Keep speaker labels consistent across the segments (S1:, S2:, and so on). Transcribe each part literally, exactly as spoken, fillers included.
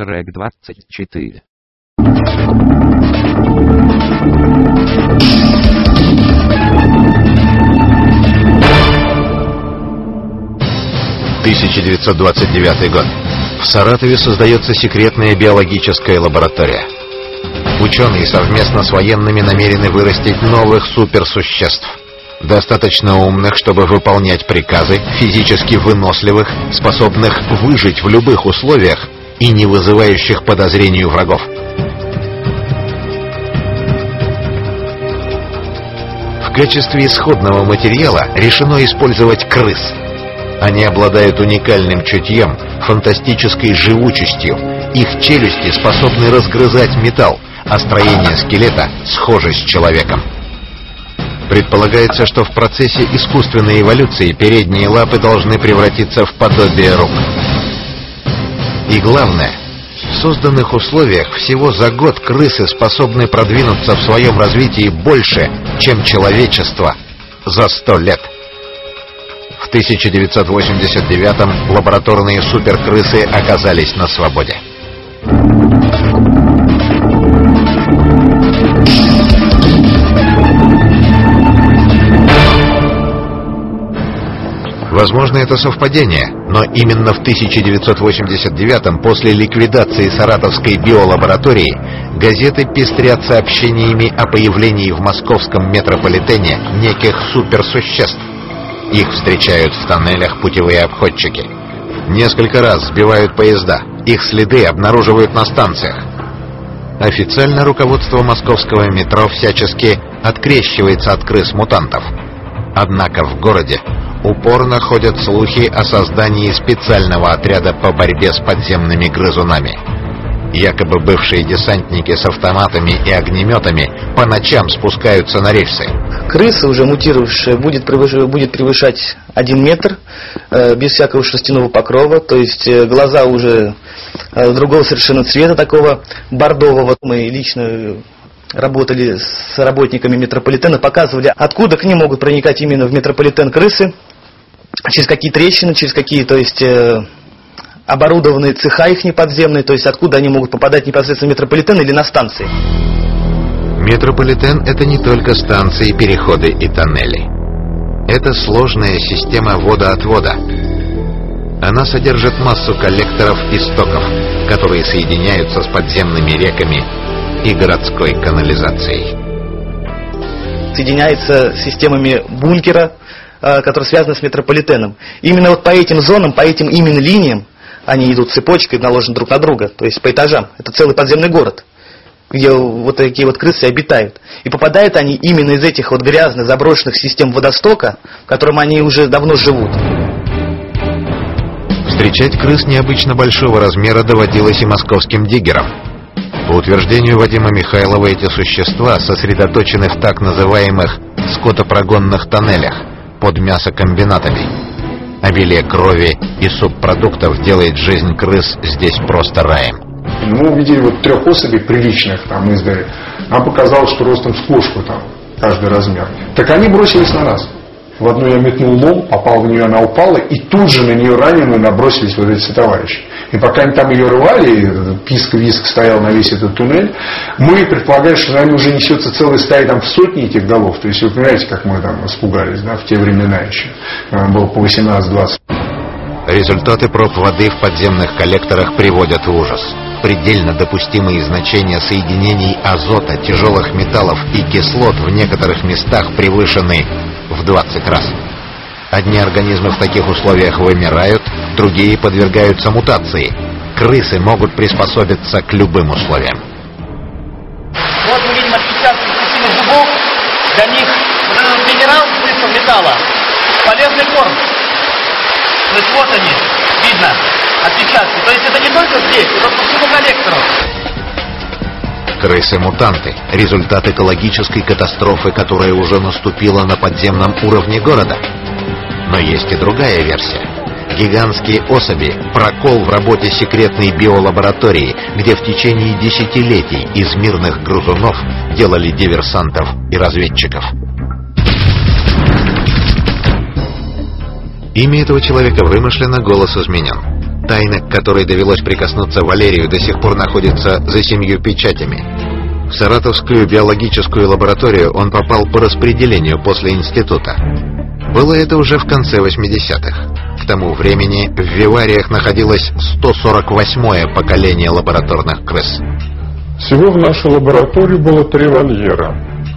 S1: Трек двадцать четыре.
S2: тысяча девятьсот двадцать девятый год. В Саратове создается секретная биологическая лаборатория. Ученые совместно с военными намерены вырастить новых суперсуществ. Достаточно умных, чтобы выполнять приказы, физически выносливых, способных выжить в любых условиях и не вызывающих подозрений у врагов. В качестве исходного материала решено использовать крыс. Они обладают уникальным чутьем, фантастической живучестью. Их челюсти способны разгрызать металл, а строение скелета схоже с человеком. Предполагается, что в процессе искусственной эволюции передние лапы должны превратиться в подобие рук. И главное, в созданных условиях всего за год крысы способны продвинуться в своем развитии больше, чем человечество за сто лет. В тысяча девятьсот восемьдесят девятом лабораторные суперкрысы оказались на свободе. Возможно, это совпадение, но именно в тысяча девятьсот восемьдесят девятом, после ликвидации Саратовской биолаборатории, газеты пестрят сообщениями о появлении в московском метрополитене неких суперсуществ. Их встречают в тоннелях путевые обходчики. Несколько раз сбивают поезда. Их следы обнаруживают на станциях. Официально руководство московского метро всячески открещивается от крыс-мутантов. Однако в городе упорно ходят слухи о создании специального отряда по борьбе с подземными грызунами. Якобы бывшие десантники с автоматами и огнеметами по ночам спускаются на рельсы.
S3: Крыса, уже мутировавшая, будет превышать, будет превышать один метр, э, без всякого шерстяного покрова, то есть э, глаза уже э, другого совершенно цвета, такого бордового. Мы лично работали с работниками метрополитена, показывали, откуда к ним могут проникать именно в метрополитен крысы, через какие трещины, через какие, то есть... Э, оборудованные цеха их неподземные, то есть откуда они могут попадать непосредственно в метрополитен или на станции.
S2: Метрополитен — это не только станции, переходы и тоннели. Это сложная система водоотвода. Она содержит массу коллекторов и стоков, которые соединяются с подземными реками и городской канализацией.
S3: Соединяется с системами бункера, которые связаны с метрополитеном. Именно вот по этим зонам, по этим именно линиям они идут цепочкой, наложены друг на друга, то есть по этажам. Это целый подземный город, где вот такие вот крысы обитают. И попадают они именно из этих вот грязных, заброшенных систем водостока, в котором они уже давно живут.
S2: Встречать крыс необычно большого размера доводилось и московским диггерам. По утверждению Вадима Михайлова, эти существа сосредоточены в так называемых скотопрогонных тоннелях под мясокомбинатами. Обилие крови и субпродуктов делает жизнь крыс здесь просто раем.
S4: Мы увидели вот трех особей приличных там издали. Нам показалось, что ростом с кошку там каждый размер. Так они бросились на нас. В одну я метнул лом, попал в нее, она упала, и тут же на нее раненую набросились вот эти товарищи. И пока они там ее рвали, писк-виск стоял на весь этот туннель, мы предполагали, что, наверное, уже несется целая стая там в сотни этих голов. То есть вы понимаете, как мы там испугались, да, в те времена еще. Было по восемнадцать-двадцать.
S2: Результаты проб воды в подземных коллекторах приводят в ужас. Предельно допустимые значения соединений азота, тяжелых металлов и кислот в некоторых местах превышены в двадцать раз. Одни организмы в таких условиях вымирают, другие подвергаются мутации. Крысы могут приспособиться к любым условиям.
S5: Вот мы видим отпечатки крысиных зубов. Для них вот этот минерал смысл металла полезный корм. То есть вот они, видно, отпечатки. То есть это не только здесь, это по всему коллектору.
S2: Крысы-мутанты – результат экологической катастрофы, которая уже наступила на подземном уровне города. Но есть и другая версия. Гигантские особи – прокол в работе секретной биолаборатории, где в течение десятилетий из мирных грызунов делали диверсантов и разведчиков. Имя этого человека вымышлено, голос изменен. Тайна, к которой довелось прикоснуться Валерию, до сих пор находится за семью печатями. В Саратовскую биологическую лабораторию он попал по распределению после института. Было это уже в конце восьмидесятых. К тому времени в вивариях находилось сто сорок восьмое поколение лабораторных крыс.
S6: Всего в нашей лаборатории было три вольера.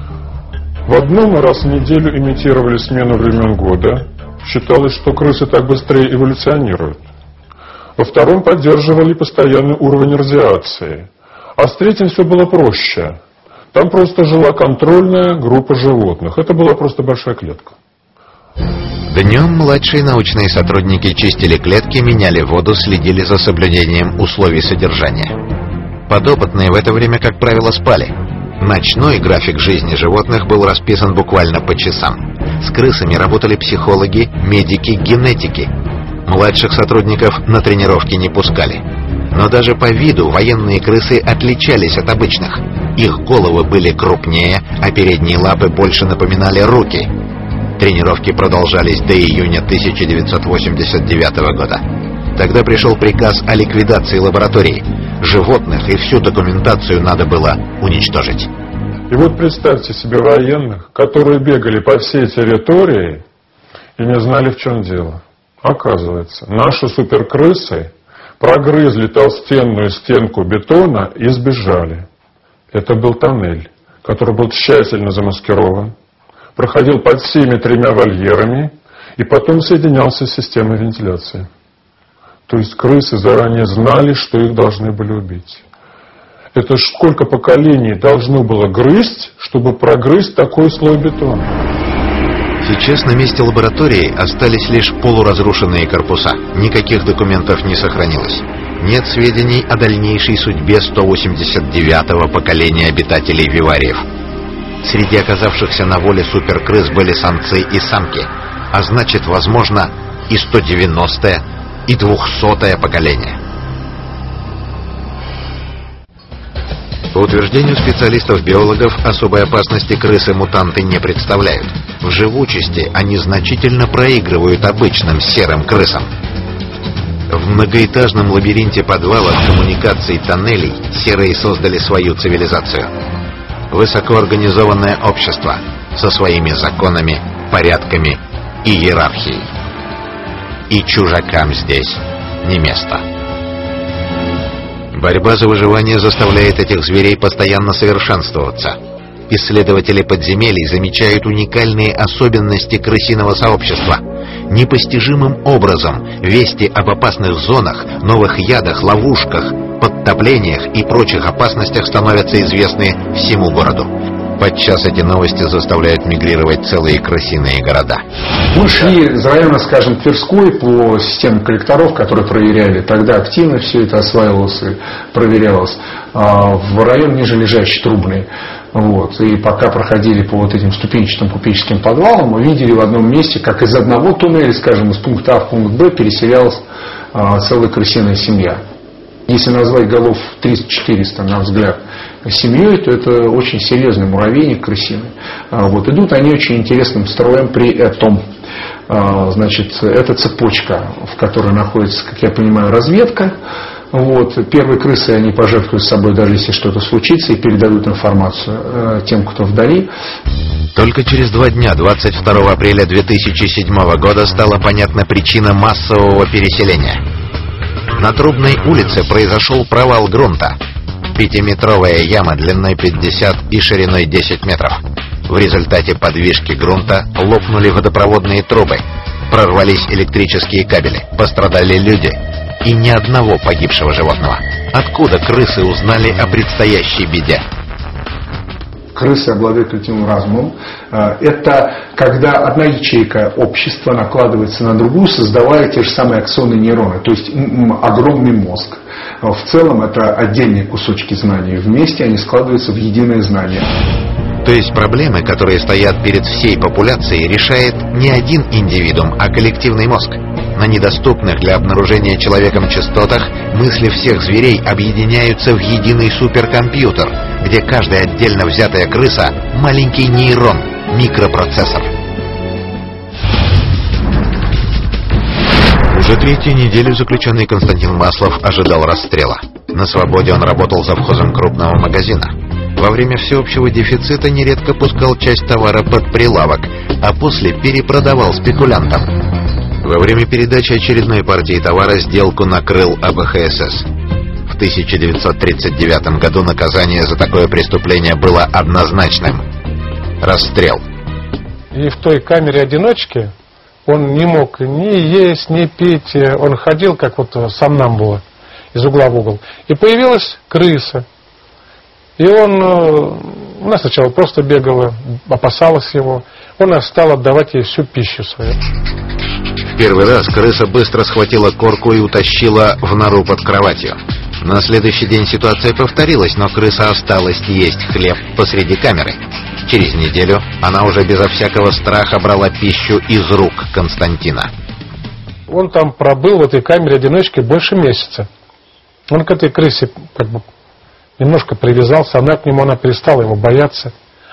S6: В одном раз в неделю имитировали смену времен года. Считалось, что крысы так быстрее эволюционируют. Во втором поддерживали постоянный уровень радиации. А с третьим все было проще. Там просто жила контрольная группа животных. Это была просто большая клетка.
S2: Днем младшие научные сотрудники чистили клетки, меняли воду, следили за соблюдением условий содержания. Подопытные в это время, как правило, спали. Ночной график жизни животных был расписан буквально по часам. С крысами работали психологи, медики, генетики. Младших сотрудников на тренировки не пускали. Но даже по виду военные крысы отличались от обычных. Их головы были крупнее, а передние лапы больше напоминали руки. Тренировки продолжались до июня тысяча девятьсот восемьдесят девятого года. Тогда пришел приказ о ликвидации лабораторий. Животных и всю документацию надо было уничтожить.
S6: И вот представьте себе военных, которые бегали по всей территории и не знали, в чем дело. Оказывается, наши суперкрысы прогрызли толстенную стенку бетона и сбежали. Это был тоннель, который был тщательно замаскирован, проходил под всеми тремя вольерами и потом соединялся с системой вентиляции. То есть крысы заранее знали, что их должны были убить. Это сколько поколений должно было грызть, чтобы прогрызть такой слой бетона?
S2: Сейчас на месте лаборатории остались лишь полуразрушенные корпуса. Никаких документов не сохранилось. Нет сведений о дальнейшей судьбе сто восемьдесят девятого поколения обитателей вивариев. Среди оказавшихся на воле суперкрыс были самцы и самки, а значит, возможно, и сто девяностое, и двухсотое поколение. По утверждению специалистов-биологов, особой опасности крысы-мутанты не представляют. В живучести они значительно проигрывают обычным серым крысам. В многоэтажном лабиринте подвалов, коммуникаций, тоннелей серые создали свою цивилизацию. Высокоорганизованное общество со своими законами, порядками и иерархией. И чужакам здесь не место. Борьба за выживание заставляет этих зверей постоянно совершенствоваться. Исследователи подземелий замечают уникальные особенности крысиного сообщества. Непостижимым образом вести об опасных зонах, новых ядах, ловушках, подтоплениях и прочих опасностях становятся известны всему городу. Подчас эти новости заставляют мигрировать целые крысиные города.
S4: Мы шли из района, скажем, Тверской по системе коллекторов, которые проверяли. Тогда активно все это осваивалось и проверялось. В район ниже лежащий Трубный. Вот. И пока проходили по вот этим ступенчатым купеческим подвалам, мы видели в одном месте, как из одного туннеля, скажем, из пункта А в пункт Б переселялась целая крысиная семья. Если назвать голов триста-четыреста, на взгляд, семьей, то это очень серьезный муравейник крысиный. Вот. Идут они очень интересным строем при этом. Значит, это цепочка, в которой находится, как я понимаю, разведка. Вот. Первые крысы, они пожертвуют собой, даже если что-то случится, и передадут информацию тем, кто вдали.
S2: Только через два дня, двадцать второго апреля две тысячи седьмого года, стала понятна причина массового переселения. На Трубной улице произошел провал грунта. Пятиметровая яма длиной пятьдесят и шириной десять метров. В результате подвижки грунта лопнули водопроводные трубы, прорвались электрические кабели, пострадали люди и ни одного погибшего животного. Откуда крысы узнали о предстоящей беде?
S4: Крысы обладают коллективным разумом. Это когда одна ячейка общества накладывается на другую, создавая те же самые аксоны нейроны, то есть огромный мозг. В целом это отдельные кусочки знаний. Вместе они складываются в единое знание.
S2: То есть проблемы, которые стоят перед всей популяцией, решает не один индивидуум, а коллективный мозг. На недоступных для обнаружения человеком частотах мысли всех зверей объединяются в единый суперкомпьютер, где каждая отдельно взятая крыса – маленький нейрон, микропроцессор. Уже третью неделю заключенный Константин Маслов ожидал расстрела. На свободе он работал завхозом крупного магазина. Во время всеобщего дефицита нередко пускал часть товара под прилавок, а после перепродавал спекулянтам. Во время передачи очередной партии товара сделку накрыл А Бэ Хэ Эс Эс. В тысяча девятьсот тридцать девятом году наказание за такое преступление было однозначным – расстрел.
S7: И в той камере одиночки он не мог ни есть, ни пить, он ходил как вот сомнамбула из угла в угол. И появилась крыса. И он, она сначала просто бегала, опасалась его. Он стал отдавать ей всю пищу свою.
S2: В первый раз крыса быстро схватила корку и утащила в нору под кроватью. На следующий день ситуация повторилась, но крыса осталась есть хлеб посреди камеры. Через неделю она уже безо всякого страха брала пищу из рук Константина.
S7: Он там пробыл в этой камере одиночки больше месяца. Он к этой крысе как бы немножко привязался, она к нему, она перестала его бояться.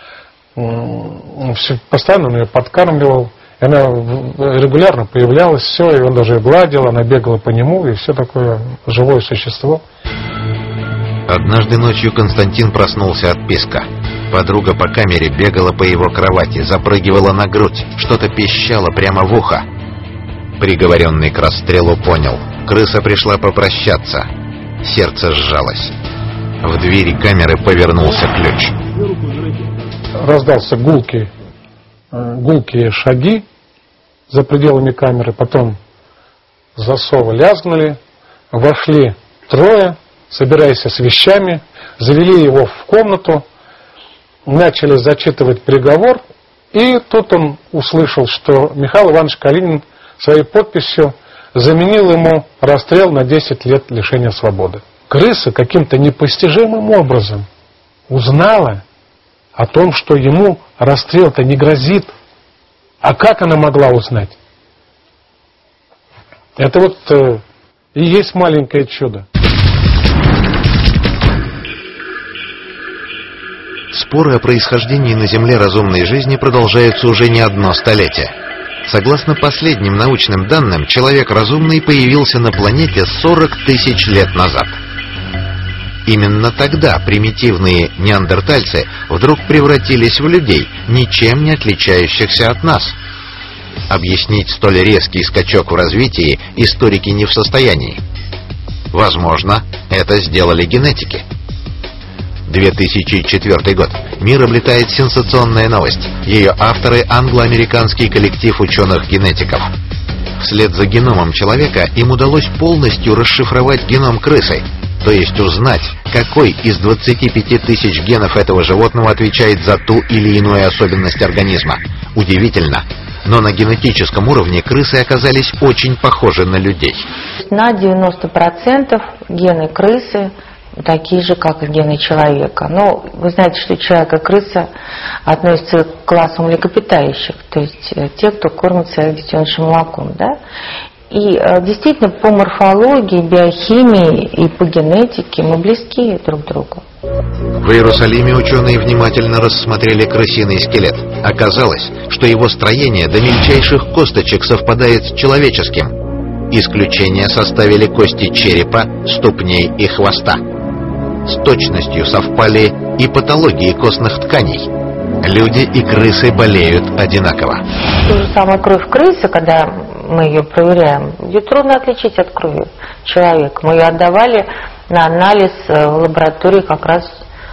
S7: Постоянно он ее подкармливал. Она регулярно появлялась, все, и он даже ее гладил, она бегала по нему, и все такое живое существо.
S2: Однажды ночью Константин проснулся от писка. Подруга по камере бегала по его кровати, запрыгивала на грудь, что-то пищала прямо в ухо. Приговоренный к расстрелу понял, крыса пришла попрощаться. Сердце сжалось. В двери камеры повернулся ключ.
S7: Раздался гулкий, гулкие шаги за пределами камеры, потом засовы лязгнули, вошли трое, собираясь с вещами, завели его в комнату, начали зачитывать приговор, и тут он услышал, что Михаил Иванович Калинин своей подписью заменил ему расстрел на десять лет лишения свободы. Крыса каким-то непостижимым образом узнала о том, что ему расстрел-то не грозит. А как она могла узнать? Это вот э, и есть маленькое чудо.
S2: Споры о происхождении на Земле разумной жизни продолжаются уже не одно столетие. Согласно последним научным данным, человек разумный появился на планете сорок тысяч лет назад. Именно тогда примитивные неандертальцы вдруг превратились в людей, ничем не отличающихся от нас. Объяснить столь резкий скачок в развитии историки не в состоянии. Возможно, это сделали генетики. две тысячи четвёртый год. Мир облетает сенсационная новость. Ее авторы — англо-американский коллектив ученых-генетиков. Вслед за геномом человека им удалось полностью расшифровать геном крысы, то есть узнать, какой из двадцати пяти тысяч генов этого животного отвечает за ту или иную особенность организма. Удивительно, но на генетическом уровне крысы оказались очень похожи на людей.
S8: На девяносто процентов гены крысы такие же, как и гены человека. Но вы знаете, что человек и крыса относятся к классу млекопитающих, то есть те, кто кормит своих детенышей молоком, да? И действительно по морфологии, биохимии и по генетике мы близки друг к другу.
S2: В Иерусалиме ученые внимательно рассмотрели крысиный скелет. Оказалось, что его строение до мельчайших косточек совпадает с человеческим. Исключение составили кости черепа, ступней и хвоста. С точностью совпали и патологии костных тканей. Люди и крысы болеют одинаково.
S8: Ту же самую кровь крысы, когда мы ее проверяем, ее трудно отличить от крови человека. Мы ее отдавали на анализ в лаборатории, как раз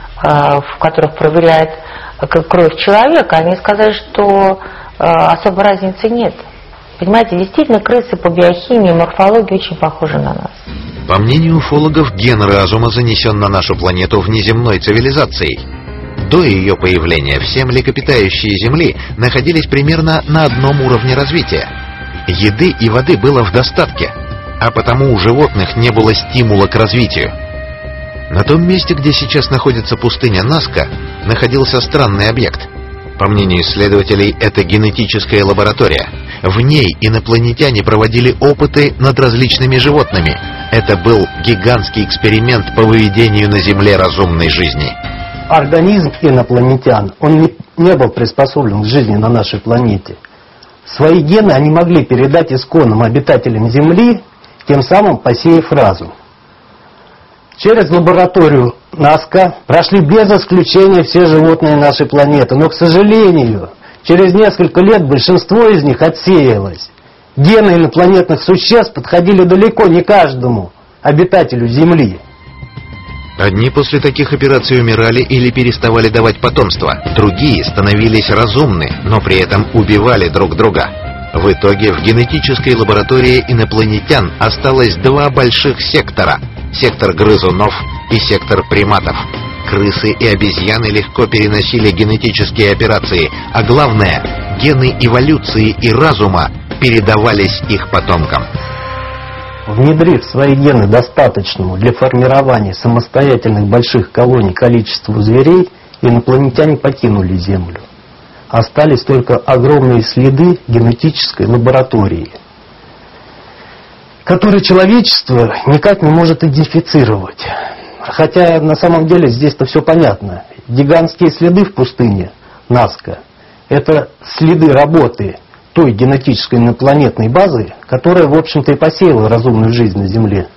S8: в которых проверяют кровь человека. Они сказали, что особой разницы нет. Понимаете, действительно, крысы по биохимии и морфологии очень похожи на нас.
S2: По мнению уфологов, ген разума занесен на нашу планету внеземной цивилизацией. До ее появления все млекопитающие Земли находились примерно на одном уровне развития. Еды и воды было в достатке, а потому у животных не было стимула к развитию. На том месте, где сейчас находится пустыня Наска, находился странный объект. По мнению исследователей, это генетическая лаборатория. В ней инопланетяне проводили опыты над различными животными. Это был гигантский эксперимент по выведению на Земле разумной жизни.
S9: Организм инопланетян, он не, не был приспособлен к жизни на нашей планете. свои гены они могли передать исконным обитателям Земли, тем самым посеяв разум. Через лабораторию НАСКО прошли без исключения все животные нашей планеты, но, к сожалению, через несколько лет большинство из них отсеялось. Гены инопланетных существ подходили далеко не каждому обитателю Земли.
S2: Одни после таких операций умирали или переставали давать потомство, другие становились разумны, но при этом убивали друг друга. В итоге в генетической лаборатории инопланетян осталось два больших сектора – сектор грызунов и сектор приматов. Крысы и обезьяны легко переносили генетические операции, а главное – гены эволюции и разума передавались их потомкам.
S9: Внедрив свои гены достаточному для формирования самостоятельных больших колоний количеству зверей, инопланетяне покинули Землю. Остались только огромные следы генетической лаборатории, которые человечество никак не может идентифицировать. Хотя на самом деле здесь-то все понятно. Гигантские следы в пустыне НАСКО – это следы работы той генетической инопланетной базы, которая, в общем-то, и посеяла разумную жизнь на Земле.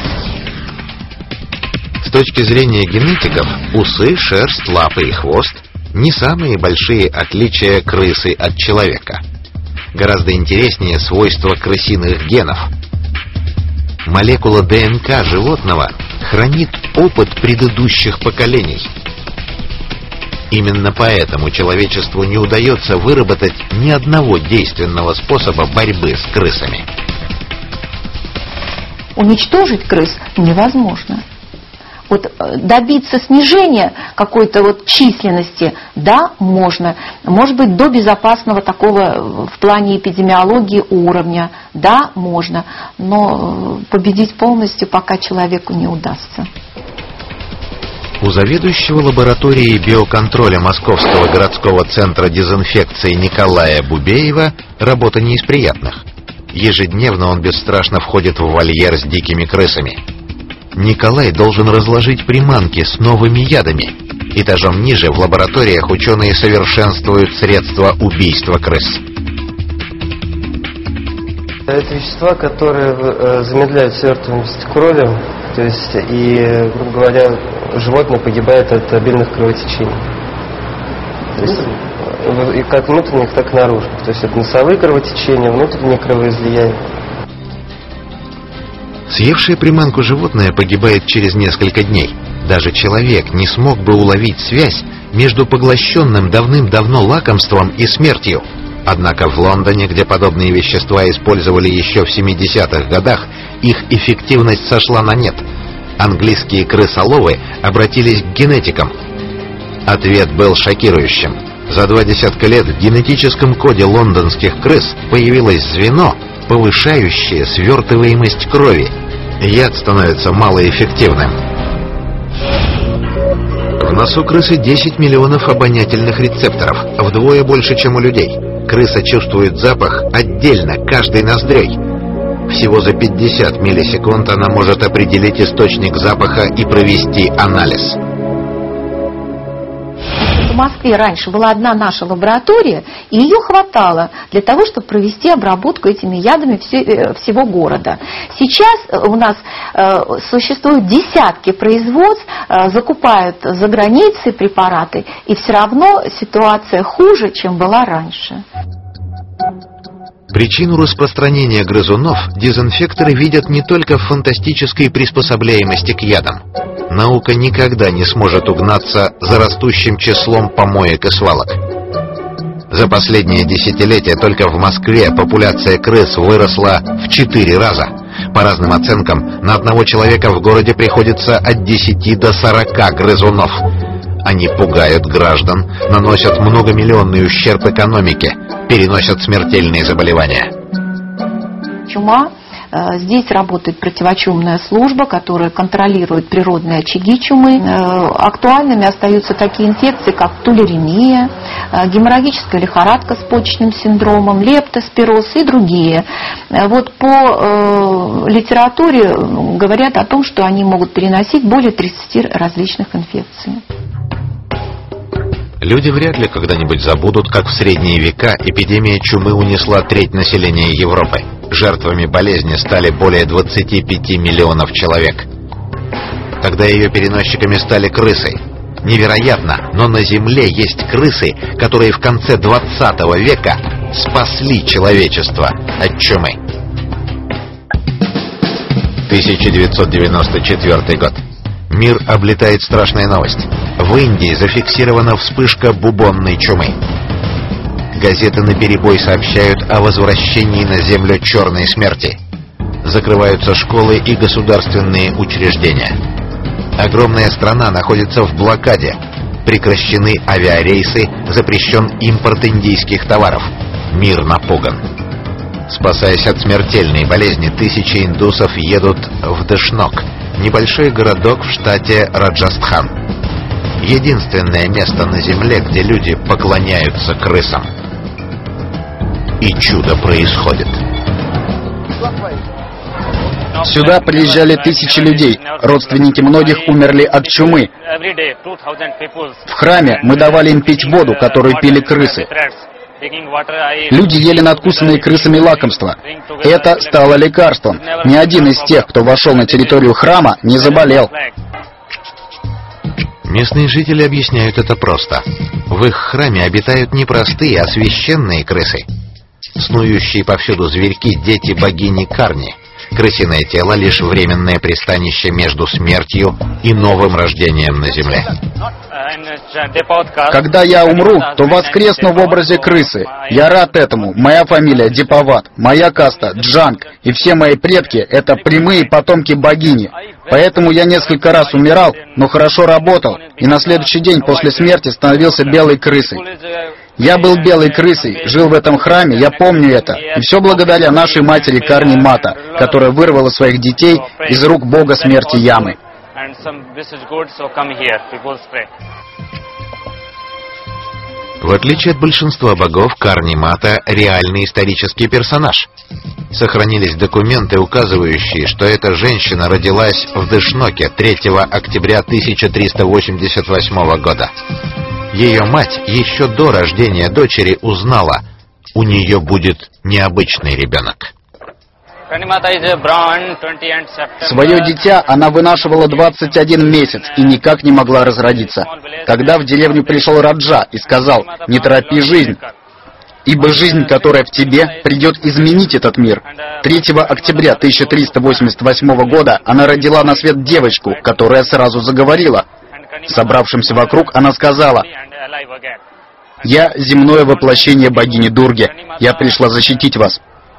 S2: С точки зрения генетиков, усы, шерсть, лапы и хвост – не самые большие отличия крысы от человека. Гораздо интереснее свойства крысиных генов. Молекула ДНК животного хранит опыт предыдущих поколений. Именно поэтому человечеству не удается выработать ни одного действенного способа борьбы с крысами.
S10: Уничтожить крыс невозможно. Вот добиться снижения какой-то вот численности, да, можно. Может быть, до безопасного такого в плане эпидемиологии уровня, да, можно. Но победить полностью пока человеку не удастся.
S2: У заведующего лабораторией биоконтроля Московского городского центра дезинфекции Николая Бубеева работа не из приятных. Ежедневно он бесстрашно входит в вольер с дикими крысами. Николай должен разложить приманки с новыми ядами. Этажом ниже в лабораториях ученые совершенствуют средства убийства крыс.
S11: Это вещества, которые замедляют свертываемость крови, то есть и, грубо говоря, животное погибает от обильных кровотечений. То есть и как внутренних, так и наружных. То есть это носовые кровотечения, внутренние кровоизлияния.
S2: Съевшее приманку животное погибает через несколько дней. Даже человек не смог бы уловить связь между поглощенным давным-давно лакомством и смертью. Однако в Лондоне, где подобные вещества использовали еще в семидесятых годах, их эффективность сошла на нет. Английские крысоловы обратились к генетикам. Ответ был шокирующим. За два десятка лет в генетическом коде лондонских крыс появилось звено, повышающее свертываемость крови. Яд становится малоэффективным. В носу крысы десять миллионов обонятельных рецепторов, вдвое больше, чем у людей. Крыса чувствует запах отдельно, каждой ноздрёй. Всего за пятьдесят миллисекунд она может определить источник запаха и провести анализ.
S10: В Москве раньше была одна наша лаборатория, и ее хватало для того, чтобы провести обработку этими ядами всего города. Сейчас у нас существуют десятки производств, закупают за границей препараты, и все равно ситуация хуже, чем была раньше.
S2: Причину распространения грызунов дезинфекторы видят не только в фантастической приспособляемости к ядам. Наука никогда не сможет угнаться за растущим числом помоек и свалок. За последние десятилетия только в Москве популяция крыс выросла в четыре раза. По разным оценкам, на одного человека в городе приходится от десяти до сорока грызунов. Они пугают граждан, наносят многомиллионный ущерб экономике, переносят смертельные заболевания.
S10: Чума. Здесь работает противочумная служба, которая контролирует природные очаги чумы. Актуальными остаются такие инфекции, как тулеремия, геморрагическая лихорадка с почечным синдромом, лептоспироз и другие. Вот по литературе говорят о том, что они могут переносить более тридцати различных инфекций.
S2: Люди вряд ли когда-нибудь забудут, как в средние века эпидемия чумы унесла треть населения Европы. Жертвами болезни стали более двадцати пяти миллионов человек. Тогда ее переносчиками стали крысы. Невероятно, но на Земле есть крысы, которые в конце двадцатого века спасли человечество от чумы. тысяча девятьсот девяносто четвёртый год. Мир облетает страшная новость. В Индии зафиксирована вспышка бубонной чумы. Газеты наперебой сообщают о возвращении на Землю черной смерти. Закрываются школы и государственные учреждения. Огромная страна находится в блокаде. Прекращены авиарейсы, запрещен импорт индийских товаров. Мир напуган. Спасаясь от смертельной болезни, тысячи индусов едут в Дэшнок, небольшой городок в штате Раджастхан. Единственное место на Земле, где люди поклоняются крысам. И чудо происходит.
S12: Сюда приезжали тысячи людей. Родственники многих умерли от чумы. В храме мы давали им пить воду, которую пили крысы. Люди ели надкусанные крысами лакомства. Это стало лекарством. Ни один из тех, кто вошел на территорию храма, не заболел.
S2: Местные жители объясняют это просто. В их храме обитают не простые, а священные крысы. Снующие повсюду зверьки — дети богини Карни. Крысиное тело — лишь временное пристанище между смертью и новым рождением на земле.
S12: Когда я умру, то воскресну в образе крысы. Я рад этому. Моя фамилия Дипават, моя каста Джанг, и все мои предки — это прямые потомки богини. Поэтому я несколько раз умирал, но хорошо работал, и на следующий день после смерти становился белой крысой. Я был белой крысой, жил в этом храме, я помню это. И все благодаря нашей матери Карни Мата, которая вырвала своих детей из рук бога смерти Ямы.
S2: В отличие от большинства богов, Карни Мата — реальный исторический персонаж. Сохранились документы, указывающие, что эта женщина родилась в Дэшноке третьего октября тысяча триста восемьдесят восьмого года. Ее мать еще до рождения дочери узнала, у нее будет необычный ребенок.
S12: Свое дитя она вынашивала двадцать один месяц и никак не могла разродиться. Тогда в деревню пришел Раджа и сказал: «Не торопи жизнь, ибо жизнь, которая в тебе, придет изменить этот мир». третьего октября тысяча триста восемьдесят восьмого года она родила на свет девочку, которая сразу заговорила. Собравшимся вокруг она сказала: «Я земное воплощение богини Дурги. Я пришла защитить вас».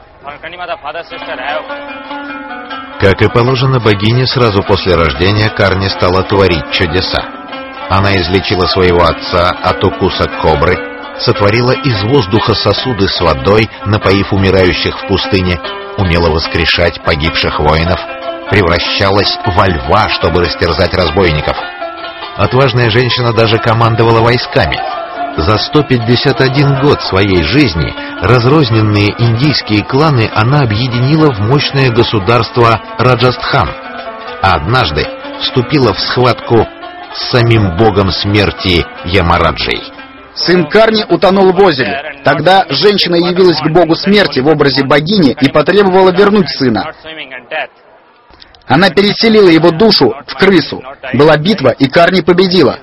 S2: Как и положено богине, сразу после рождения Карни стала творить чудеса. Она излечила своего отца от укуса кобры, сотворила из воздуха сосуды с водой, напоив умирающих в пустыне, умела воскрешать погибших воинов, превращалась во льва, чтобы растерзать разбойников. Отважная женщина даже командовала войсками. За сто пятьдесят один год своей жизни разрозненные индийские кланы она объединила в мощное государство Раджастхан, а однажды вступила в схватку с самим богом смерти Ямараджей.
S12: Сын Карни утонул в озере. Тогда женщина явилась к богу смерти в образе богини и потребовала вернуть сына. Она переселила его душу в крысу. Была битва, и Карни победила.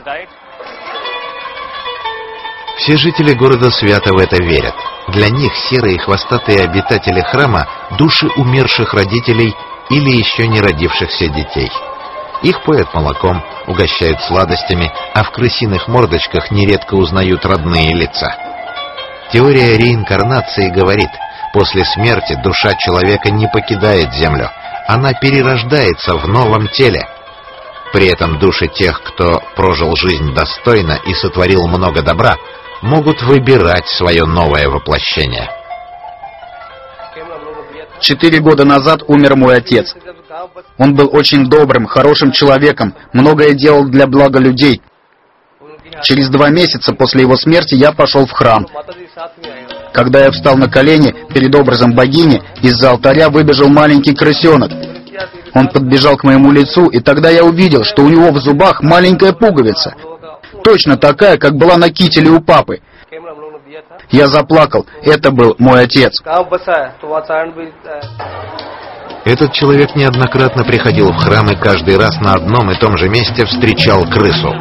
S2: Все жители города свято в это верят. Для них серые хвостатые обитатели храма — души умерших родителей или еще не родившихся детей. Их поят молоком, угощают сладостями, а в крысиных мордочках нередко узнают родные лица. Теория реинкарнации говорит, после смерти душа человека не покидает землю, она перерождается в новом теле. При этом души тех, кто прожил жизнь достойно и сотворил много добра, могут выбирать свое новое воплощение.
S12: Четыре года назад умер мой отец. Он был очень добрым, хорошим человеком, многое делал для блага людей. Через два месяца после его смерти я пошел в храм. Когда я встал на колени перед образом богини, из-за алтаря выбежал маленький крысенок. Он подбежал к моему лицу, и тогда я увидел, что у него в зубах маленькая пуговица. точно такая, как была на кителе у папы. Я заплакал. Это был мой отец.
S2: Этот человек неоднократно приходил в храм и каждый раз на одном и том же месте встречал крысу.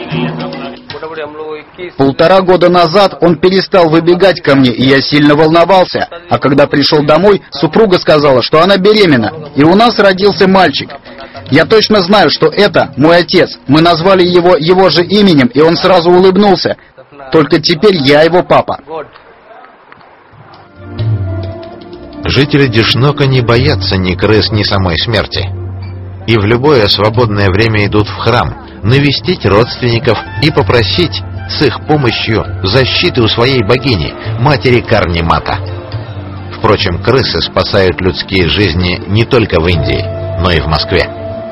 S12: Полтора года назад он перестал выбегать ко мне, и я сильно волновался. А когда пришел домой, супруга сказала, что она беременна, и у нас родился мальчик. Я точно знаю, что это мой отец. Мы назвали его его же именем, и он сразу улыбнулся. Только теперь я его папа.
S2: Жители Дишнока не боятся ни крыс, ни самой смерти. И в любое свободное время идут в храм, навестить родственников и попросить с их помощью защиты у своей богини, матери Карни-мата. Впрочем, крысы спасают людские жизни не только в Индии, но и в Москве.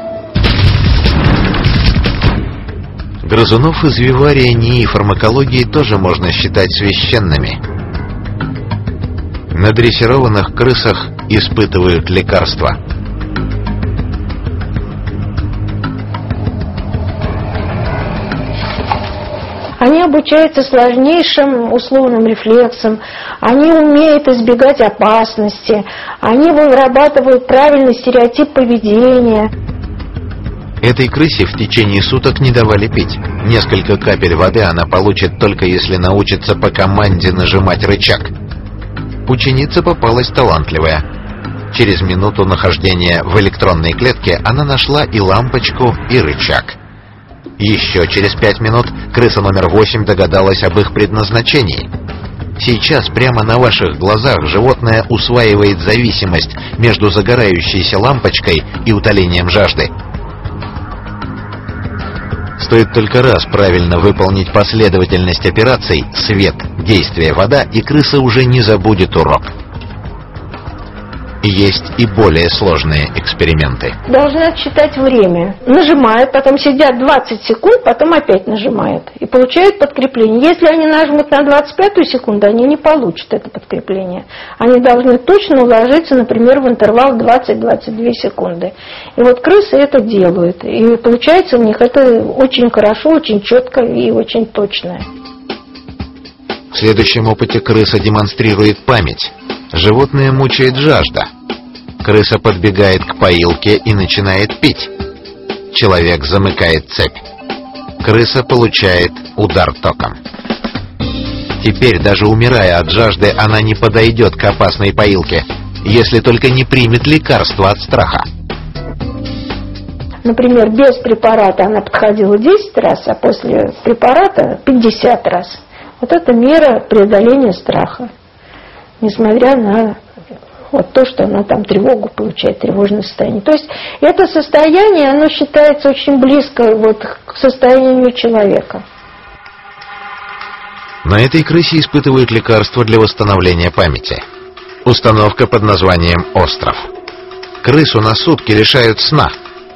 S2: Грызунов из вивария НИИ фармакологии тоже можно считать священными. На дрессированных крысах испытывают лекарства.
S13: Они обучаются сложнейшим условным рефлексам, они умеют избегать опасности, они вырабатывают правильный стереотип поведения.
S2: Этой крысе в течение суток не давали пить. Несколько капель воды она получит только если научится по команде нажимать рычаг. Ученица попалась талантливая. Через минуту нахождения в электронной клетке она нашла и лампочку, и рычаг. Еще через пять минут крыса номер восемь догадалась об их предназначении. Сейчас прямо на ваших глазах животное усваивает зависимость между загорающейся лампочкой и утолением жажды. Стоит только раз правильно выполнить последовательность операций свет, действие, вода, и крыса уже не забудет урок. Есть и более сложные эксперименты.
S13: Должны отсчитать время. Нажимают, потом сидят двадцать секунд, потом опять нажимают. И получают подкрепление. Если они нажмут на двадцать пятую секунду, они не получат это подкрепление. Они должны точно уложиться, например, в интервал двадцать-двадцать две секунды. И вот крысы это делают. И получается у них это очень хорошо, очень четко и очень точно.
S2: В следующем опыте крыса демонстрирует память. Животное мучает жажда. Крыса подбегает к поилке и начинает пить. Человек замыкает цепь. Крыса получает удар током. Теперь, даже умирая от жажды, она не подойдет к опасной поилке, если только не примет лекарство от страха.
S13: Например, без препарата она подходила десять раз, а после препарата пятьдесят раз. Вот это мера преодоления страха. Несмотря на вот то, что она там тревогу получает, тревожное состояние. То есть это состояние, оно считается очень близко вот к состоянию человека.
S2: На этой крысе испытывают лекарства для восстановления памяти. Установка под названием «Остров». Крысу на сутки лишают сна.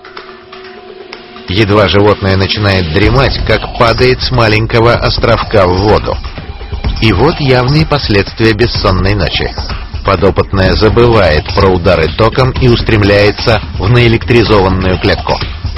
S2: Едва животное начинает дремать, как падает с маленького островка в воду. И вот явные последствия бессонной ночи. Подопытная забывает про удары током и устремляется в наэлектризованную клетку.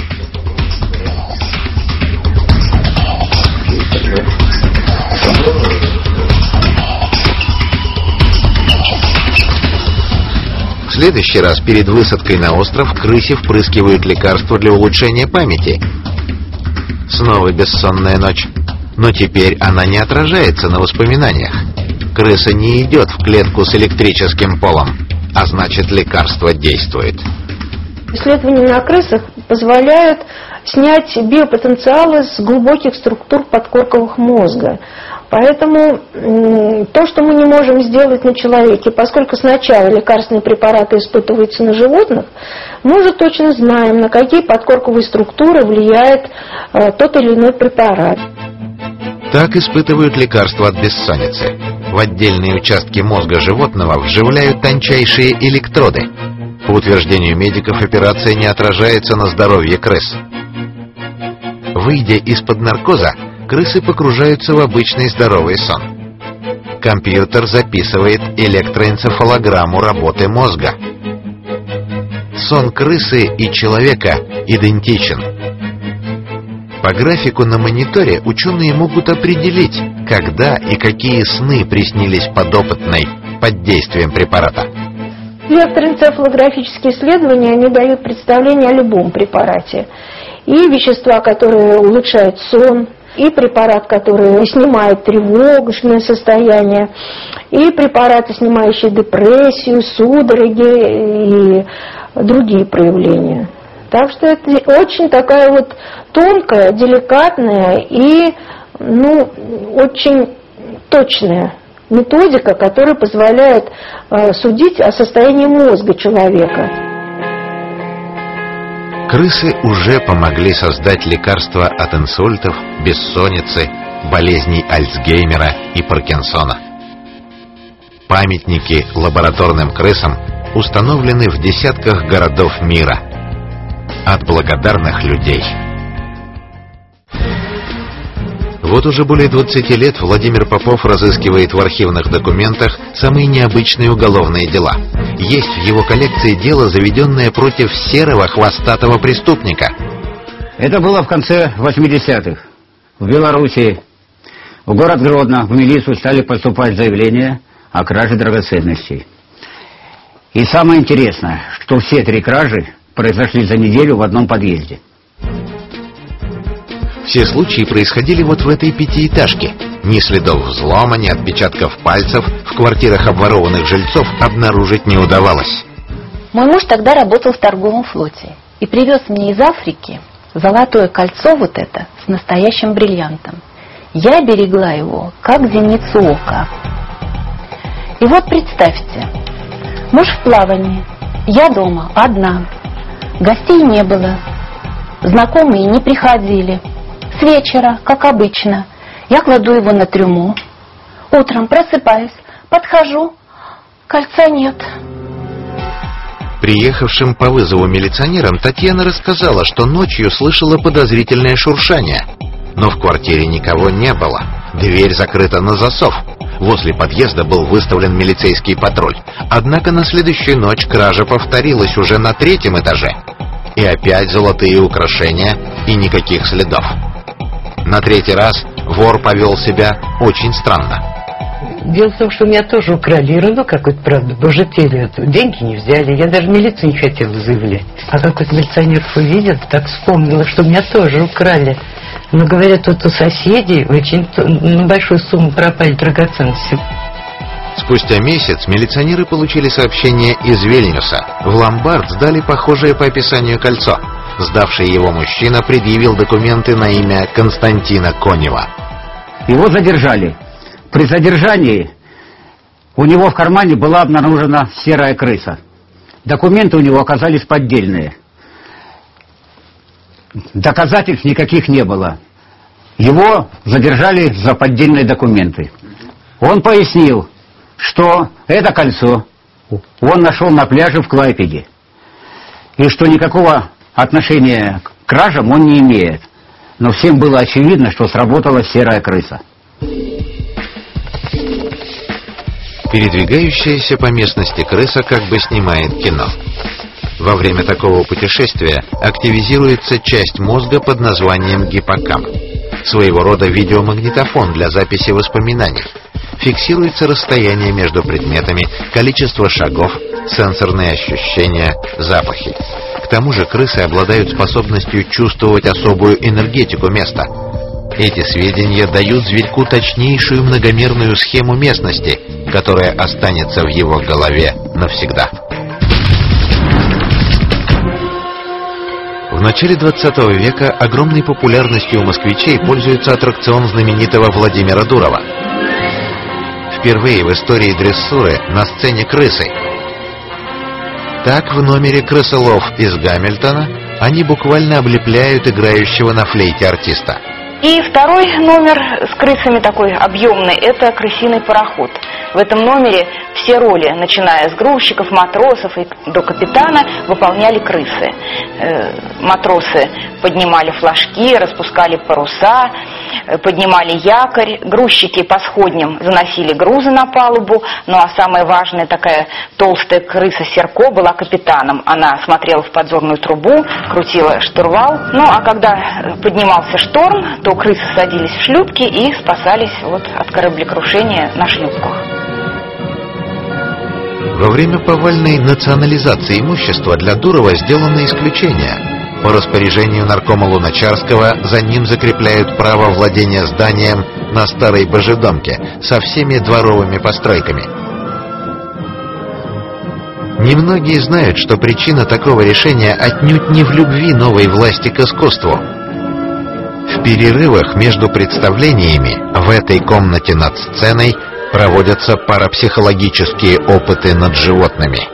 S2: В следующий раз перед высадкой на остров крысе впрыскивают лекарства для улучшения памяти. Снова бессонная ночь. Но теперь она не отражается на воспоминаниях. Крыса не идет в клетку с электрическим полом, а значит, лекарство действует.
S13: Исследования на крысах позволяют снять биопотенциалы с глубоких структур подкорковых мозга. Поэтому то, что мы не можем сделать на человеке, поскольку сначала лекарственные препараты испытываются на животных, мы уже точно знаем, на какие подкорковые структуры влияет тот или иной препарат.
S2: Так испытывают лекарства от бессонницы. В отдельные участки мозга животного вживляют тончайшие электроды. По утверждению медиков, операция не отражается на здоровье крыс. Выйдя из-под наркоза, крысы погружаются в обычный здоровый сон. Компьютер записывает электроэнцефалограмму работы мозга. Сон крысы и человека идентичен. По графику на мониторе ученые могут определить, когда и какие сны приснились подопытной под действием препарата.
S13: Электроэнцефалографические исследования, они дают представление о любом препарате. И вещества, которые улучшают сон, и препарат, который снимает тревожное состояние, и препараты, снимающие депрессию, судороги и другие проявления. Так что это очень такая вот тонкая, деликатная и ну, очень точная методика, которая позволяет э, судить о состоянии мозга человека.
S2: Крысы уже помогли создать лекарства от инсультов, бессонницы, болезней Альцгеймера и Паркинсона. Памятники лабораторным крысам установлены в десятках городов мира. От благодарных людей. Вот уже более двадцати лет Владимир Попов разыскивает в архивных документах самые необычные уголовные дела. Есть в его коллекции дело, заведенное против серого хвостатого преступника.
S14: Это было в конце восьмидесятых. В Белоруссии, в город Гродно, в милицию стали поступать заявления о краже драгоценностей. И самое интересное, что все три кражи произошли за неделю в одном подъезде.
S2: Все случаи происходили вот в этой пятиэтажке. Ни следов взлома, ни отпечатков пальцев в квартирах обворованных жильцов обнаружить не удавалось.
S15: Мой муж тогда работал в торговом флоте и привез мне из Африки золотое кольцо вот это с настоящим бриллиантом. Я берегла его, как зеницу ока. И вот представьте, муж в плавании, я дома, одна. Гостей не было, знакомые не приходили. С вечера, как обычно, я кладу его на трюму. Утром просыпаюсь, подхожу, кольца нет.
S2: Приехавшим по вызову милиционерам Татьяна рассказала, что ночью слышала подозрительное шуршание. Но в квартире никого не было. Дверь закрыта на засов. Возле подъезда был выставлен милицейский патруль. Однако на следующую ночь кража повторилась уже на третьем этаже. И опять золотые украшения и никаких следов. На третий раз вор повел себя очень странно.
S16: Дело в том, что меня тоже украли ерунду какую-то, правда, божетели. Деньги не взяли, я даже милицию не хотела заявлять. А какой-то милиционер увидел, так вспомнила, что меня тоже украли. Но, говорят, тут у соседей очень на большую сумму пропали драгоценности.
S2: Спустя месяц милиционеры получили сообщение из Вильнюса. В ломбард сдали похожее по описанию кольцо. Сдавший его мужчина предъявил документы на имя Константина Конева.
S14: Его задержали. При задержании у него в кармане была обнаружена серая крыса. Документы у него оказались поддельные. Доказательств никаких не было. Его задержали за поддельные документы. Он пояснил, что это кольцо он нашел на пляже в Клайпеде. И что никакого отношения к кражам он не имеет. Но всем было очевидно, что сработала серая крыса.
S2: Передвигающаяся по местности крыса как бы снимает кино. Во время такого путешествия активизируется часть мозга под названием гиппокамп. Своего рода видеомагнитофон для записи воспоминаний. Фиксируется расстояние между предметами, количество шагов, сенсорные ощущения, запахи. К тому же крысы обладают способностью чувствовать особую энергетику места. Эти сведения дают зверьку точнейшую многомерную схему местности, которая останется в его голове навсегда. В начале двадцатого века огромной популярностью у москвичей пользуется аттракцион знаменитого Владимира Дурова. Впервые в истории дрессуры на сцене крысы. Так в номере «Крысолов» из Гамильтона они буквально облепляют играющего на флейте артиста.
S8: И второй номер с крысами такой объемный – это «Крысиный пароход». В этом номере все роли, начиная с грузчиков, матросов и до капитана, выполняли крысы. Матросы поднимали флажки, распускали паруса,
S17: поднимали якорь, грузчики по сходням заносили грузы на палубу, ну а самая важная такая толстая крыса Серко была капитаном. Она смотрела в подзорную трубу, крутила штурвал. Ну а когда поднимался шторм, то крысы садились в шлюпки и спасались вот от кораблекрушения на шлюпках.
S2: Во время повальной национализации имущества для Дурова сделано исключение. По распоряжению наркома Луначарского за ним закрепляют право владения зданием на старой божедомке со всеми дворовыми постройками. Немногие знают, что причина такого решения отнюдь не в любви новой власти к искусству. В перерывах между представлениями в этой комнате над сценой проводятся парапсихологические опыты над животными.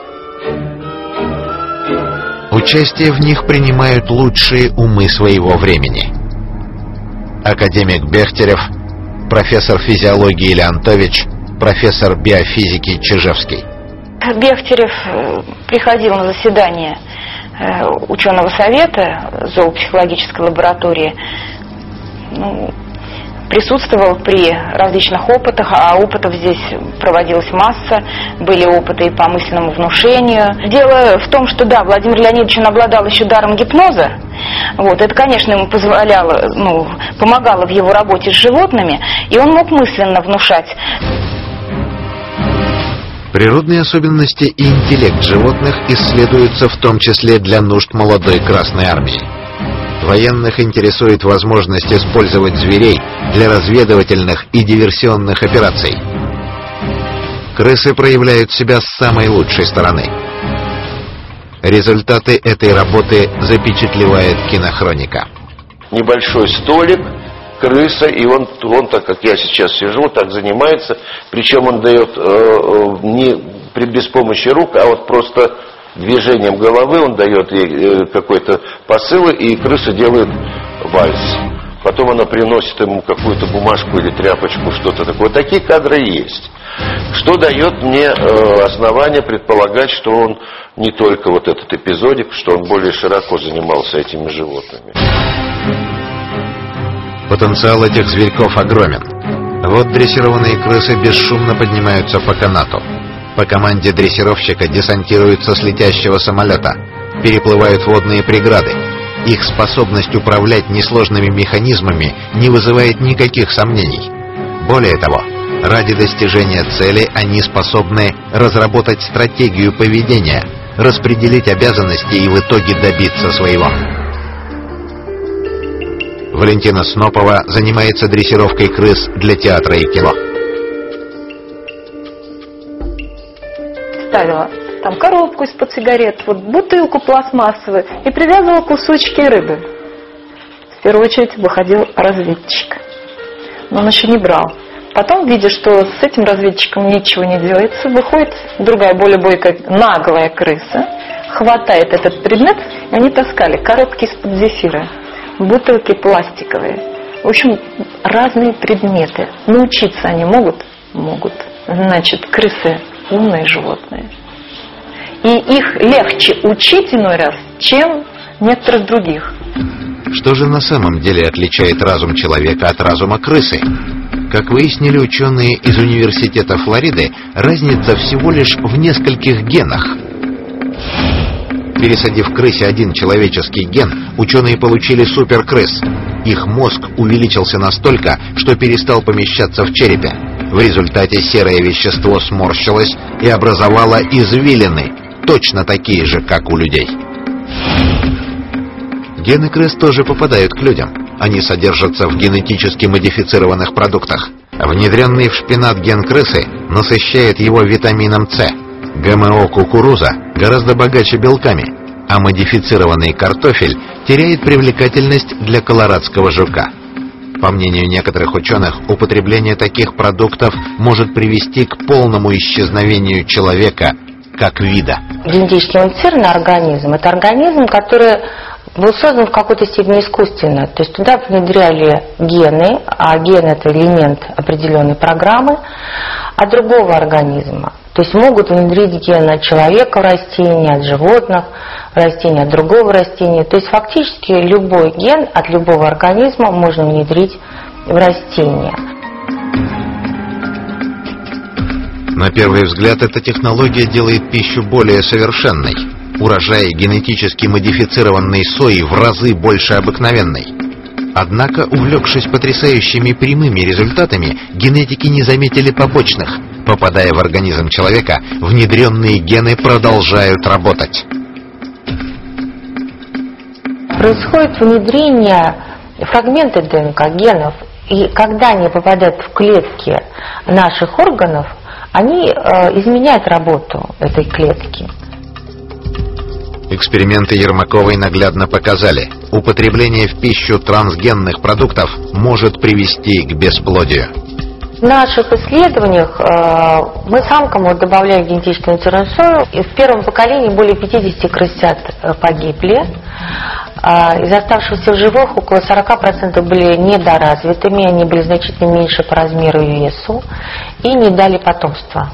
S2: Участие в них принимают лучшие умы своего времени. Академик Бехтерев, профессор физиологии Леонтович, профессор биофизики Чижевский.
S17: Бехтерев приходил на заседание ученого совета зоопсихологической лаборатории, ну, присутствовал при различных опытах, а опытов здесь проводилась масса, были опыты и по мысленному внушению. Дело в том, что да, Владимир Леонидович он обладал еще даром гипноза, вот, это, конечно, ему позволяло, ну, помогало в его работе с животными, и он мог мысленно внушать.
S2: Природные особенности и интеллект животных исследуются в том числе для нужд молодой Красной Армии. Военных интересует возможность использовать зверей для разведывательных и диверсионных операций. Крысы проявляют себя с самой лучшей стороны. Результаты этой работы запечатлевает кинохроника.
S18: Небольшой столик, крыса, и он, он так как я сейчас сижу, так занимается, причем он дает э, не без помощи рук, а вот просто движением головы он дает ей какой-то посыл, и крыса делает вальс. Потом она приносит ему какую-то бумажку или тряпочку, что-то такое. Такие кадры есть. Что дает мне э, основание предполагать, что он не только вот этот эпизодик, что он более широко занимался этими животными.
S2: Потенциал этих зверьков огромен. Вот дрессированные крысы бесшумно поднимаются по канату. По команде дрессировщика десантируются с летящего самолета, переплывают водные преграды. Их способность управлять несложными механизмами не вызывает никаких сомнений. Более того, ради достижения цели они способны разработать стратегию поведения, распределить обязанности и в итоге добиться своего. Валентина Снопова занимается дрессировкой крыс для театра и кино.
S13: Ставила там коробку из-под сигарет, вот бутылку пластмассовую и привязывала кусочки рыбы. В первую очередь выходил разведчик, но он еще не брал. Потом, видя, что с этим разведчиком ничего не делается, выходит другая, более бойкая, наглая крыса, хватает этот предмет, и они таскали коробки из-под зефира, бутылки пластиковые. В общем, разные предметы. Научиться они могут? Могут. Значит, крысы умные животные. И их легче учить иной раз, чем некоторых других.
S2: Что же на самом деле отличает разум человека от разума крысы? Как выяснили ученые из Университета Флориды, разница всего лишь в нескольких генах. Пересадив крысе один человеческий ген, ученые получили суперкрыс. Их мозг увеличился настолько, что перестал помещаться в черепе. В результате серое вещество сморщилось и образовало извилины, точно такие же, как у людей. Гены крыс тоже попадают к людям. Они содержатся в генетически модифицированных продуктах. Внедренный в шпинат ген крысы насыщает его витамином С. ГМО кукуруза гораздо богаче белками, а модифицированный картофель теряет привлекательность для колорадского жука. По мнению некоторых ученых, употребление таких продуктов может привести к полному исчезновению человека как вида.
S8: Генетически модифицированный организм – это организм, который был создан в какой-то степени искусственно. То есть туда внедряли гены, а ген – это элемент определенной программы. от другого организма. То есть могут внедрить ген от человека в растение, от животных в растение, от другого растения. То есть фактически любой ген от любого организма можно внедрить в растение.
S2: На первый взгляд, эта технология делает пищу более совершенной. Урожаи генетически модифицированной сои в разы больше обыкновенной. Однако, увлекшись потрясающими прямыми результатами, генетики не заметили побочных. Попадая в организм человека, внедренные гены продолжают работать.
S8: Происходит внедрение фрагменты ДНК генов, и когда они попадают в клетки наших органов, они э, изменяют работу этой клетки.
S2: Эксперименты Ермаковой наглядно показали, употребление в пищу трансгенных продуктов может привести к бесплодию.
S8: В наших исследованиях э, мы самкам вот добавляем генетически модифицированную сою, и в первом поколении более пятьдесят крысят э, погибли. Э, из оставшихся в живых около сорок процентов были недоразвитыми, они были значительно меньше по размеру и весу и не дали потомства.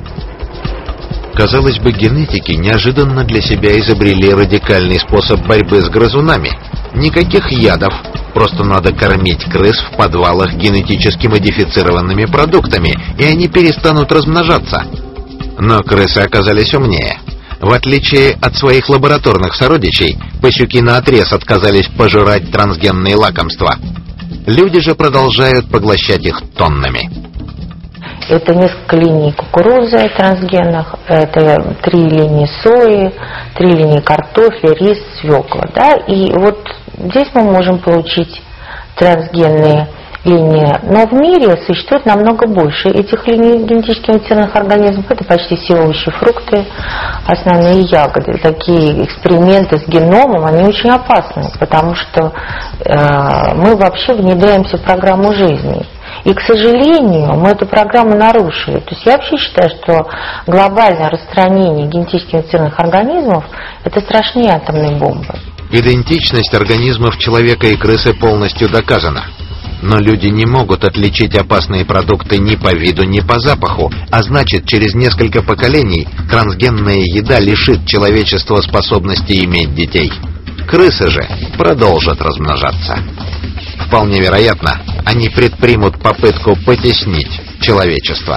S2: Казалось бы, генетики неожиданно для себя изобрели радикальный способ борьбы с грызунами. Никаких ядов, просто надо кормить крыс в подвалах генетически модифицированными продуктами, и они перестанут размножаться. Но крысы оказались умнее. В отличие от своих лабораторных сородичей, пасюки наотрез отказались пожирать трансгенные лакомства. Люди же продолжают поглощать их тоннами.
S8: Это несколько линий кукурузы трансгенных, это три линии сои, три линии картофеля, рис, свекла. Да? И вот здесь мы можем получить трансгенные линии. Но в мире существует намного больше этих линий генетически модифицированных организмов. Это почти все овощи, фрукты, основные ягоды. Такие эксперименты с геномом, они очень опасны, потому что э, мы вообще внедряемся в программу жизни. И, к сожалению, мы эту программу нарушили. То есть я вообще считаю, что глобальное распространение генетически модифицированных организмов – это страшнее атомной бомбы.
S2: Идентичность организмов человека и крысы полностью доказана. Но люди не могут отличить опасные продукты ни по виду, ни по запаху, а значит, через несколько поколений трансгенная еда лишит человечества способности иметь детей. Крысы же продолжат размножаться. Вполне вероятно, они предпримут попытку потеснить человечество.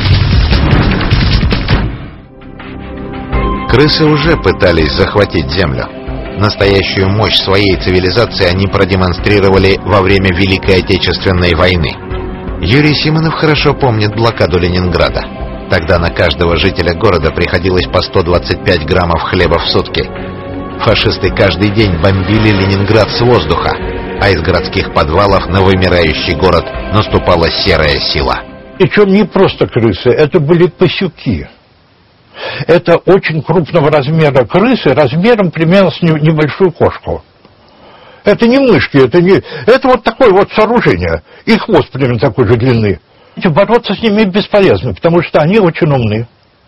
S2: Крысы уже пытались захватить Землю. Настоящую мощь своей цивилизации они продемонстрировали во время Великой Отечественной войны. Юрий Симонов хорошо помнит блокаду Ленинграда. Тогда на каждого жителя города приходилось по сто двадцать пять граммов хлеба в сутки. Фашисты каждый день бомбили Ленинград с воздуха, а из городских подвалов на вымирающий город наступала серая сила.
S19: Причем не просто крысы, это были пасюки. Это очень крупного размера крысы, размером примерно с небольшую кошку. Это не мышки, это не... Это вот такое вот сооружение. И хвост примерно такой же длины. Бороться с ними бесполезно, потому что они очень умны.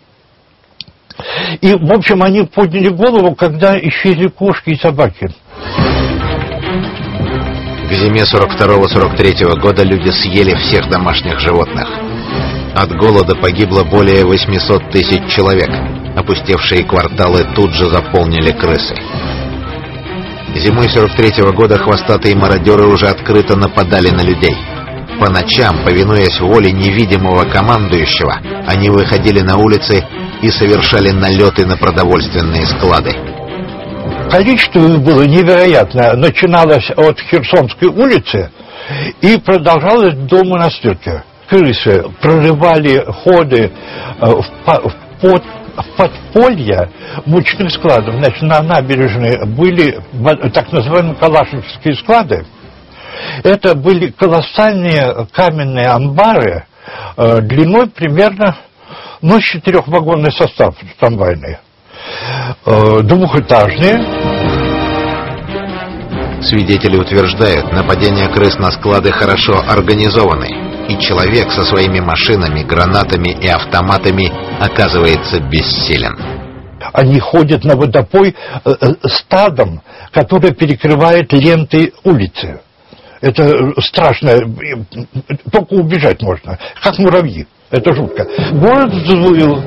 S19: И, в общем, они подняли голову, когда исчезли кошки и собаки.
S2: К зиме сорок второго — сорок третьего года люди съели всех домашних животных. От голода погибло более восемьсот тысяч человек. Опустевшие кварталы тут же заполнили крысы. Зимой сорок третьего года хвостатые мародеры уже открыто нападали на людей. По ночам, повинуясь воле невидимого командующего, они выходили на улицы и совершали налеты на продовольственные склады.
S19: Количество было невероятно. Начиналось от Херсонской улицы и продолжалось до Монастырки. Крысы прорывали ходы в, под, в подполье мучных складов. Значит, на набережной были так называемые калашниковские склады. Это были колоссальные каменные амбары э, длиной примерно, ну, с четырехвагонный состав трамвайный. Э, двухэтажные.
S2: Свидетели утверждают, нападения крыс на склады хорошо организованы. И человек со своими машинами, гранатами и автоматами оказывается бессилен.
S19: Они ходят на водопой э, стадом, которое перекрывает ленты улицы. Это страшно, только убежать можно, как муравьи. Это жутко. Город взвыл.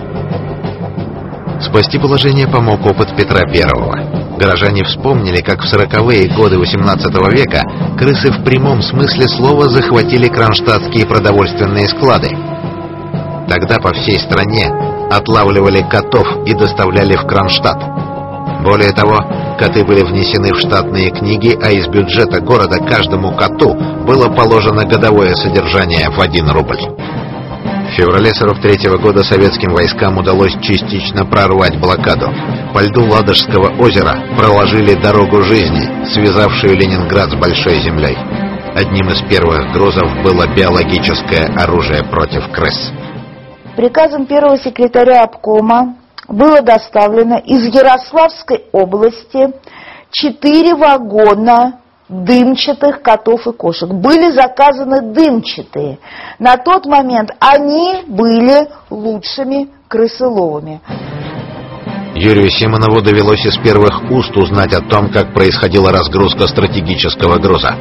S2: Спасти положение помог опыт Петра Первого. Горожане вспомнили, как в сороковые годы восемнадцатого века крысы в прямом смысле слова захватили кронштадтские продовольственные склады. Тогда по всей стране отлавливали котов и доставляли в Кронштадт. Более того, коты были внесены в штатные книги, а из бюджета города каждому коту было положено годовое содержание в один рубль. В феврале сорок третьего года советским войскам удалось частично прорвать блокаду. По льду Ладожского озера проложили дорогу жизни, связавшую Ленинград с Большой землей. Одним из первых грузов было биологическое оружие против крыс.
S20: Приказом первого секретаря обкома было доставлено из Ярославской области четыре вагона дымчатых котов и кошек. Были заказаны дымчатые. На тот момент они были лучшими крысоловами.
S2: Юрию Симонову довелось из первых уст узнать о том, как происходила разгрузка стратегического груза.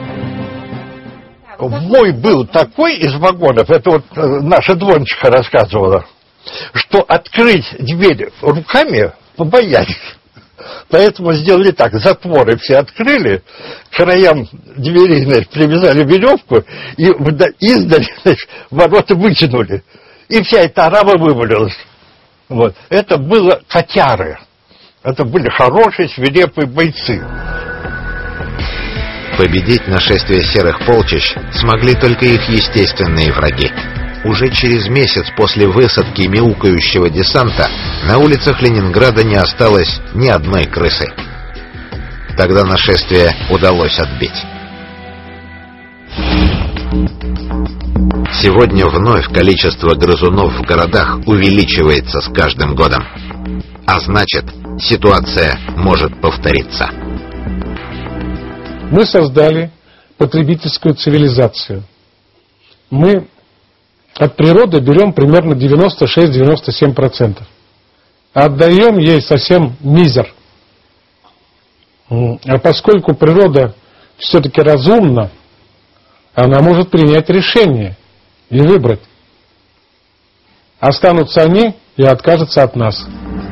S19: Вой был такой из вагонов, это вот наша Дворничиха рассказывала, что открыть дверь руками побоялись. Поэтому сделали так, затворы все открыли, к краям дверей, значит, привязали веревку и издали, значит, ворота вытянули. И вся эта арава вывалилась. Вот. Это было котяры. Это были хорошие, свирепые бойцы.
S2: Победить нашествие серых полчищ смогли только их естественные враги. Уже через месяц после высадки мяукающего десанта на улицах Ленинграда не осталось ни одной крысы. Тогда нашествие удалось отбить. Сегодня вновь количество грызунов в городах увеличивается с каждым годом. А значит, ситуация может повториться.
S7: Мы создали потребительскую цивилизацию. Мы от природы берем примерно девяносто шесть — девяносто семь процентов. А отдаем ей совсем мизер. А поскольку природа все-таки разумна, она может принять решение и выбрать. Останутся они и откажутся от нас.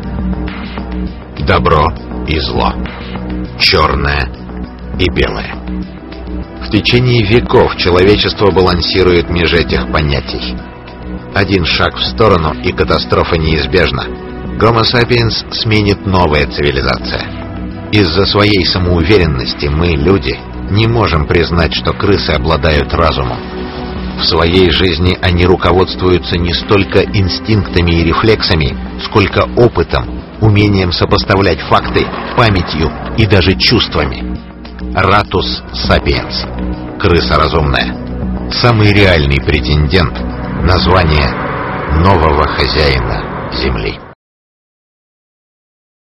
S2: Добро и зло. Черное и белое. В течение веков человечество балансирует меж этих понятий. Один шаг в сторону, и катастрофа неизбежна. Гомо сапиенс сменит новая цивилизация. Из-за своей самоуверенности мы, люди, не можем признать, что крысы обладают разумом. В своей жизни они руководствуются не столько инстинктами и рефлексами, сколько опытом, умением сопоставлять факты, памятью и даже чувствами. Ратус сапиенс. Крыса разумная. Самый реальный претендент на звание нового хозяина Земли.